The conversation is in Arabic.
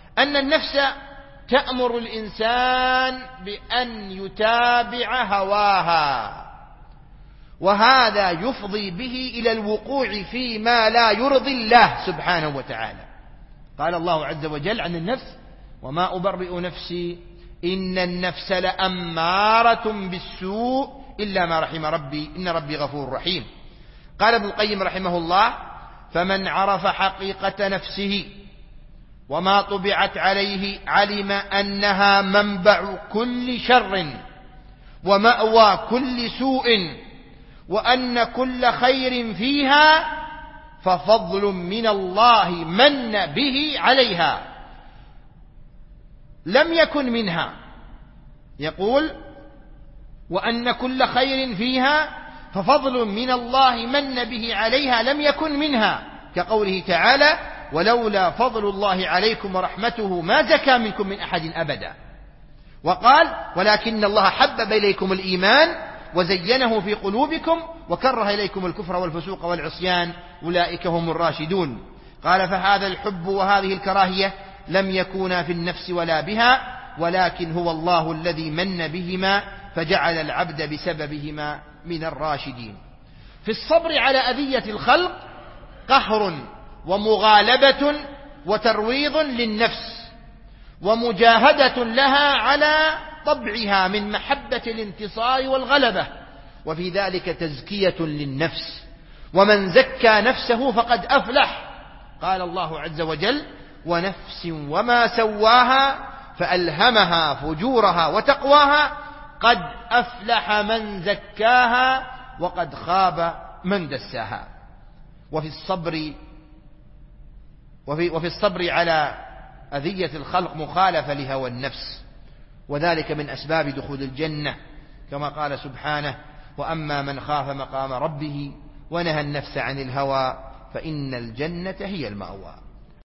أن النفس تأمر الإنسان بأن يتابع هواها، وهذا يفضي به إلى الوقوع فيما لا يرضي الله سبحانه وتعالى. قال الله عز وجل عن النفس: وما أبرئ نفسي إن النفس لأمارة بالسوء إلا ما رحم ربي إن ربي غفور رحيم. قال ابن القيم رحمه الله: فمن عرف حقيقة نفسه وما طبعت عليه علم أنها منبع كل شر ومأوى كل سوء، وأن كل خير فيها ففضل من الله من به عليها لم يكن منها. يقول: وأن كل خير فيها ففضل من الله من به عليها لم يكن منها، كقوله تعالى: ولولا فضل الله عليكم ورحمته ما زكى منكم من أحد أبدا. وقال: ولكن الله حبب إليكم الإيمان وزينه في قلوبكم وكره إليكم الكفر والفسوق والعصيان أولئك هم الراشدون. قال: فهذا الحب وهذه الكراهية لم يكونا في النفس ولا بها، ولكن هو الله الذي من بهما فجعل العبد بسببهما من الراشدين. في الصبر على أذية الخلق قهر ومغالبة وترويض للنفس ومجاهدة لها على طبعها من محبة الانتصار والغلبة، وفي ذلك تزكية للنفس، ومن زكى نفسه فقد أفلح. قال الله عز وجل: ونفس وما سواها فألهمها فجورها وتقواها قد أفلح من زكاها وقد خاب من دساها. وفي الصبر على أذية الخلق مخالفة لهوى النفس، وذلك من أسباب دخول الجنة، كما قال سبحانه: وأما من خاف مقام ربه ونهى النفس عن الهوى فإن الجنة هي المأوى.